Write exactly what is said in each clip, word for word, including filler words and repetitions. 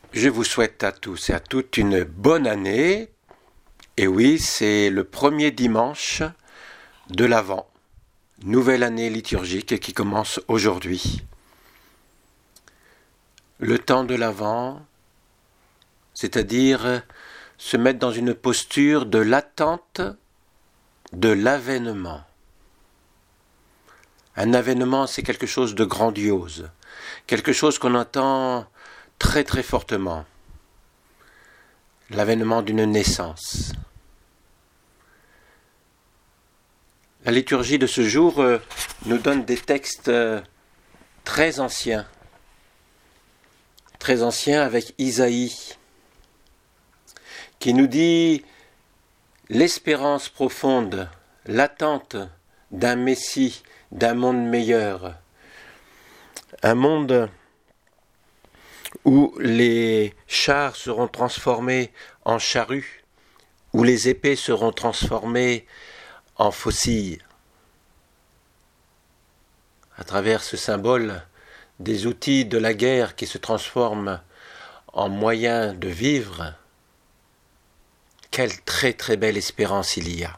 Je vous souhaite à tous et à toutes une bonne année. Et oui, c'est le premier dimanche de l'Avent, nouvelle année liturgique qui commence aujourd'hui. Le temps de l'Avent, c'est-à-dire se mettre dans une posture de l'attente de l'avènement. Un avènement, c'est quelque chose de grandiose, quelque chose qu'on entend très très fortement. L'avènement d'une naissance. La liturgie de ce jour euh, nous donne des textes euh, très anciens, très anciens avec Isaïe, qui nous dit l'espérance profonde, l'attente d'un Messie, d'un monde meilleur, un monde où les chars seront transformés en charrues, où les épées seront transformées en faucilles. À travers ce symbole des outils de la guerre qui se transforment en moyens de vivre, quelle très très belle espérance il y a.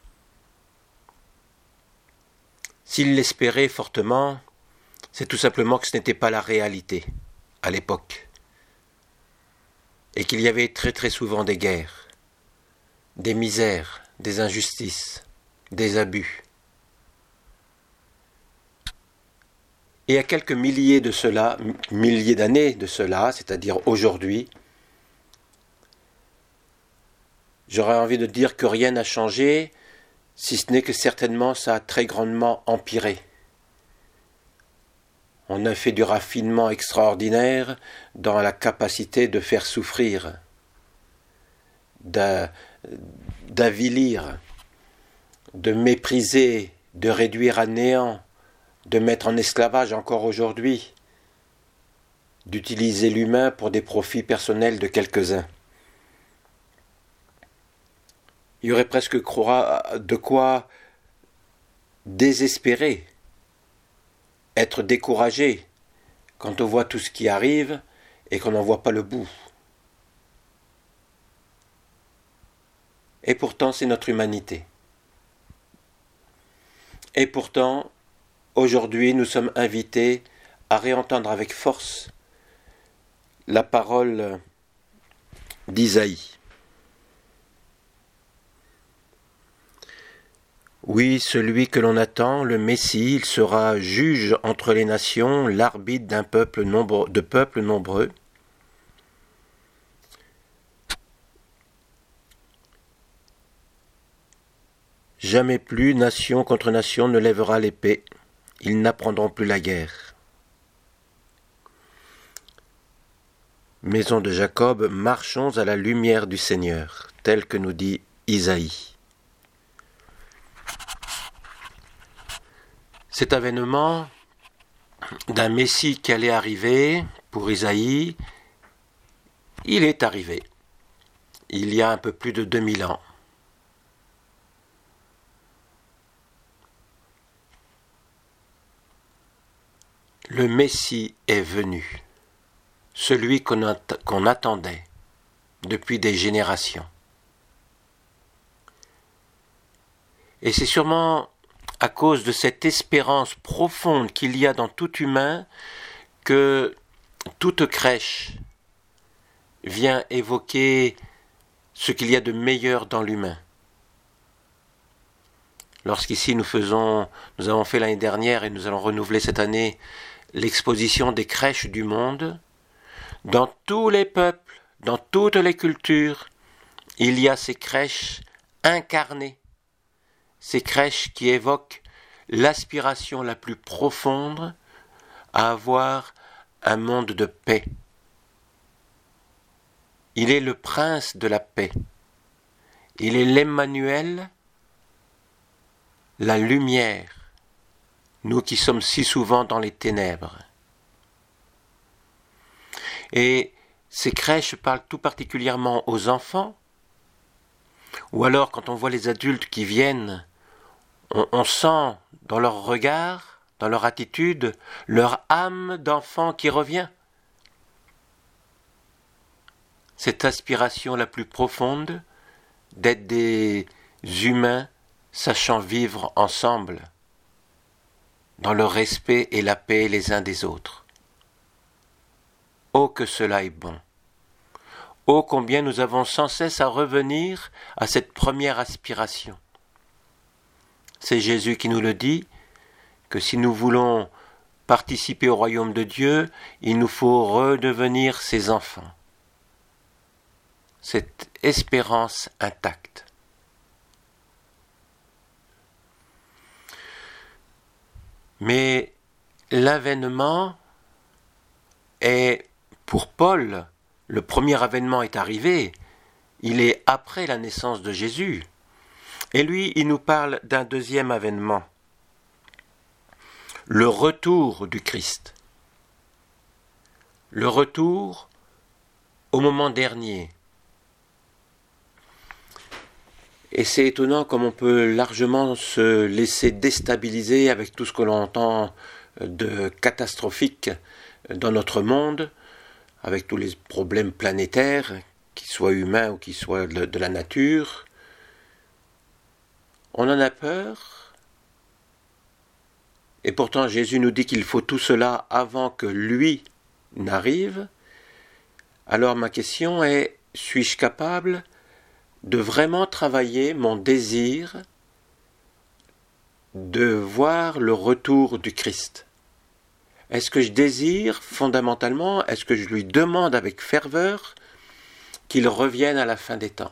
S'il l'espérait fortement, c'est tout simplement que ce n'était pas la réalité à l'époque, et qu'il y avait très très souvent des guerres, des misères, des injustices, des abus. Et à quelques milliers de cela, milliers d'années de cela, c'est-à-dire aujourd'hui, j'aurais envie de dire que rien n'a changé, si ce n'est que certainement ça a très grandement empiré. On a fait du raffinement extraordinaire dans la capacité de faire souffrir, d'avilir, de mépriser, de réduire à néant, de mettre en esclavage encore aujourd'hui, d'utiliser l'humain pour des profits personnels de quelques-uns. Il y aurait presque de quoi désespérer, être découragé quand on voit tout ce qui arrive et qu'on n'en voit pas le bout. Et pourtant, c'est notre humanité. Et pourtant, aujourd'hui, nous sommes invités à réentendre avec force la parole d'Isaïe. Oui, celui que l'on attend, le Messie, il sera juge entre les nations, l'arbitre d'un peuple nombreux, de peuples nombreux. Jamais plus nation contre nation ne lèvera l'épée, ils n'apprendront plus la guerre. Maison de Jacob, marchons à la lumière du Seigneur, tel que nous dit Isaïe. Cet avènement d'un Messie qui allait arriver pour Isaïe, il est arrivé, il y a un peu plus de deux mille ans. Le Messie est venu, celui qu'on, att- qu'on attendait depuis des générations. Et c'est sûrement à cause de cette espérance profonde qu'il y a dans tout humain que toute crèche vient évoquer ce qu'il y a de meilleur dans l'humain. Lorsqu'ici nous faisons, nous avons fait l'année dernière et nous allons renouveler cette année l'exposition des crèches du monde, dans tous les peuples, dans toutes les cultures, il y a ces crèches incarnées, ces crèches qui évoquent l'aspiration la plus profonde à avoir un monde de paix. Il est le prince de la paix. Il est l'Emmanuel, la lumière, nous qui sommes si souvent dans les ténèbres. Et ces crèches parlent tout particulièrement aux enfants, ou alors quand on voit les adultes qui viennent, on, on sent dans leur regard, dans leur attitude, leur âme d'enfant qui revient. cette aspiration la plus profonde d'être des humains sachant vivre ensemble, dans le respect et la paix les uns des autres. Oh que cela est bon! Oh combien nous avons sans cesse à revenir à cette première aspiration. C'est Jésus qui nous le dit, que si nous voulons participer au royaume de Dieu, il nous faut redevenir ses enfants. Cette espérance intacte. Mais l'avènement est, pour Paul, le premier avènement est arrivé, il est après la naissance de Jésus. Et lui, il nous parle d'un deuxième avènement, le retour du Christ. Le retour au moment dernier. Et c'est étonnant comme on peut largement se laisser déstabiliser avec tout ce que l'on entend de catastrophique dans notre monde, avec tous les problèmes planétaires, qu'ils soient humains ou qu'ils soient de, de la nature. On en a peur, et pourtant Jésus nous dit qu'il faut tout cela avant que lui n'arrive. Alors ma question est, suis-je capable de vraiment travailler mon désir de voir le retour du Christ? Est-ce que je désire fondamentalement, est-ce que je lui demande avec ferveur qu'il revienne à la fin des temps?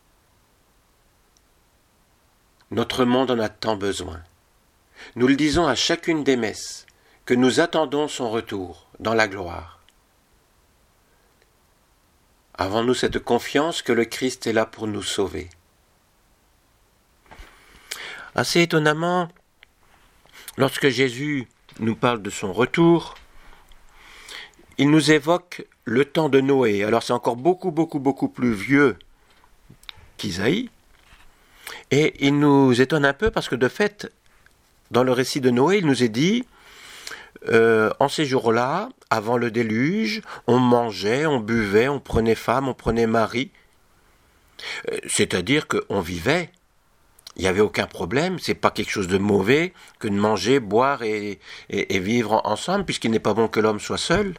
Notre monde en a tant besoin. Nous le disons à chacune des messes, que nous attendons son retour dans la gloire. Avons-nous cette confiance que le Christ est là pour nous sauver? Assez étonnamment, lorsque Jésus nous parle de son retour, il nous évoque le temps de Noé. Alors c'est encore beaucoup, beaucoup, beaucoup plus vieux qu'Isaïe. Et il nous étonne un peu parce que de fait, dans le récit de Noé, il nous est dit, euh, en ces jours-là, avant le déluge, on mangeait, on buvait, on prenait femme, on prenait mari. C'est-à-dire qu'on vivait. Il n'y avait aucun problème, c'est pas quelque chose de mauvais que de manger, boire et, et, et vivre ensemble, puisqu'il n'est pas bon que l'homme soit seul.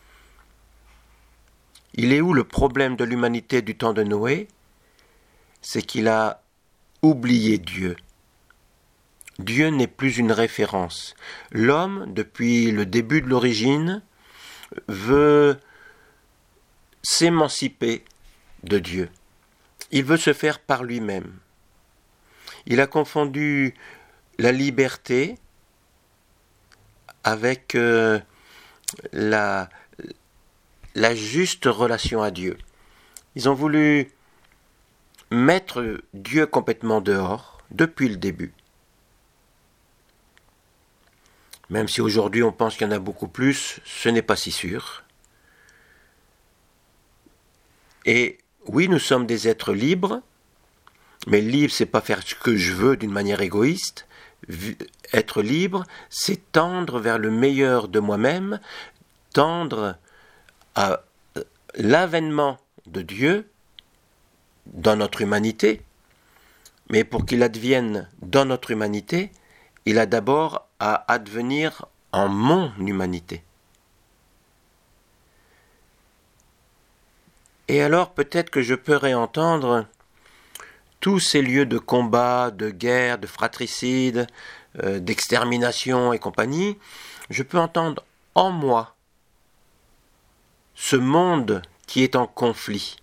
Il est où le problème de l'humanité du temps de Noé? C'est qu'il a oublié Dieu. Dieu n'est plus une référence. L'homme, depuis le début de l'origine, veut s'émanciper de Dieu. Il veut se faire par lui-même. Il a confondu la liberté avec euh, la, la juste relation à Dieu. Ils ont voulu mettre Dieu complètement dehors depuis le début. Même si aujourd'hui on pense qu'il y en a beaucoup plus, ce n'est pas si sûr. Et oui, nous sommes des êtres libres, mais libre, c'est pas faire ce que je veux d'une manière égoïste. Être libre, c'est tendre vers le meilleur de moi-même, tendre à l'avènement de Dieu dans notre humanité. Mais pour qu'il advienne dans notre humanité, il a d'abord à advenir en mon humanité. Et alors peut-être que je peux réentendre tous ces lieux de combat, de guerre, de fratricide, euh, d'extermination et compagnie, je peux entendre en moi ce monde qui est en conflit.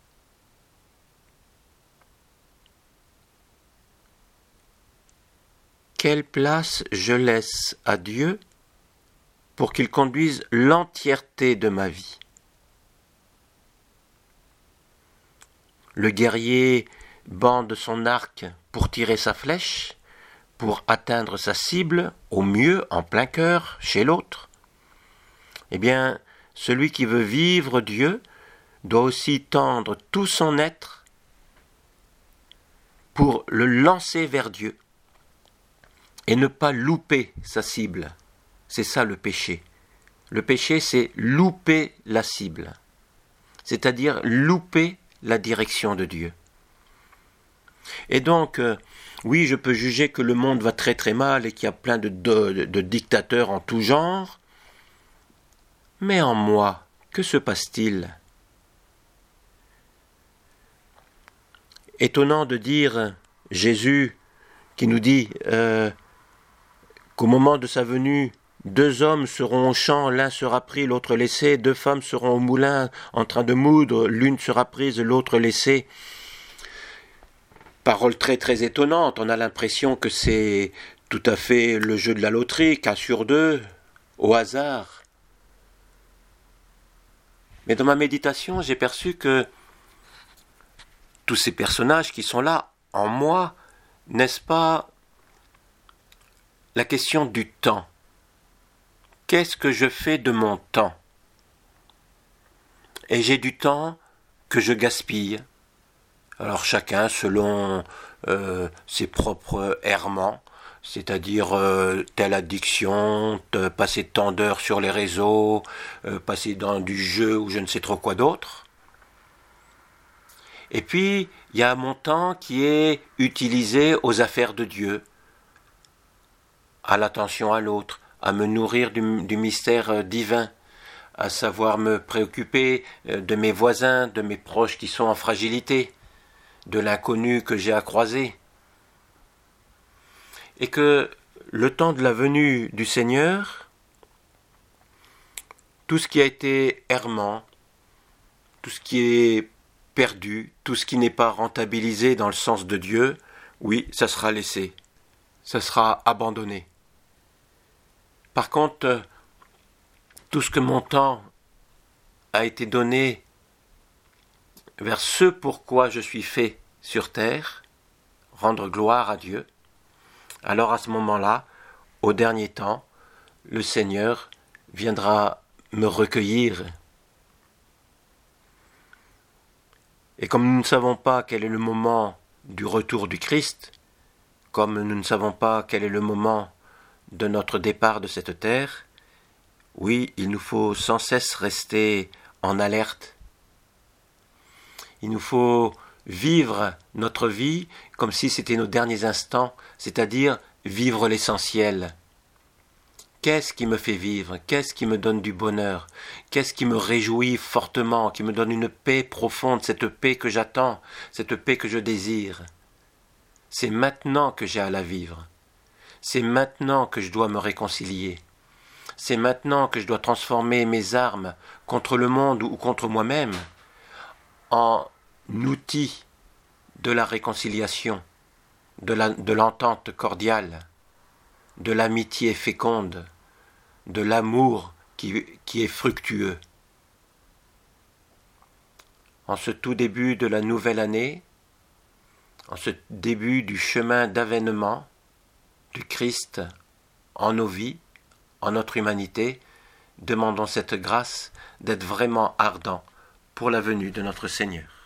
Quelle place je laisse à Dieu pour qu'il conduise l'entièreté de ma vie? Le guerrier bande son arc pour tirer sa flèche, pour atteindre sa cible, au mieux en plein cœur, chez l'autre. Eh bien, celui qui veut vivre Dieu doit aussi tendre tout son être pour le lancer vers Dieu et ne pas louper sa cible. C'est ça le péché. Le péché, c'est louper la cible. c'est-à-dire louper la direction de Dieu. Et donc, euh, oui, je peux juger que le monde va très très mal et qu'il y a plein de, de, de dictateurs en tout genre, mais en moi, que se passe-t-il ? Étonnant de dire Jésus qui nous dit euh, qu'au moment de sa venue, deux hommes seront au champ, l'un sera pris, l'autre laissé, deux femmes seront au moulin en train de moudre, l'une sera prise, l'autre laissée. Parole très très étonnante, on a l'impression que c'est tout à fait le jeu de la loterie, qu'un sur deux, au hasard. Mais dans ma méditation, j'ai perçu que tous ces personnages qui sont là, en moi, n'est-ce pas la question du temps ? Qu'est-ce que je fais de mon temps ? Et j'ai du temps que je gaspille. Alors chacun selon euh, ses propres errements, c'est-à-dire euh, telle addiction, de passer tant d'heures sur les réseaux, euh, passer dans du jeu ou je ne sais trop quoi d'autre. Et puis, il y a mon temps qui est utilisé aux affaires de Dieu, à l'attention à l'autre, à me nourrir du, du mystère divin, à savoir me préoccuper de mes voisins, de mes proches qui sont en fragilité, de l'inconnu que j'ai à croiser. Et que le temps de la venue du Seigneur, tout ce qui a été errement, tout ce qui est perdu, tout ce qui n'est pas rentabilisé dans le sens de Dieu, oui, ça sera laissé, ça sera abandonné. Par contre, tout ce que mon temps a été donné vers ce pourquoi je suis fait sur terre, rendre gloire à Dieu, alors à ce moment-là, au dernier temps, le Seigneur viendra me recueillir. Et comme nous ne savons pas quel est le moment du retour du Christ, comme nous ne savons pas quel est le moment de notre départ de cette terre, oui, il nous faut sans cesse rester en alerte. Il nous faut vivre notre vie comme si c'était nos derniers instants, c'est-à-dire vivre l'essentiel. Qu'est-ce qui me fait vivre ? Qu'est-ce qui me donne du bonheur ? Qu'est-ce qui me réjouit fortement, qui me donne une paix profonde, cette paix que j'attends, cette paix que je désire ? C'est maintenant que j'ai à la vivre. C'est maintenant que je dois me réconcilier. C'est maintenant que je dois transformer mes armes contre le monde ou contre moi-même en outil de la réconciliation, de, la, de l'entente cordiale, de l'amitié féconde, de l'amour qui, qui est fructueux. En ce tout début de la nouvelle année, en ce début du chemin d'avènement du Christ en nos vies, en notre humanité, demandons cette grâce d'être vraiment ardents pour la venue de notre Seigneur.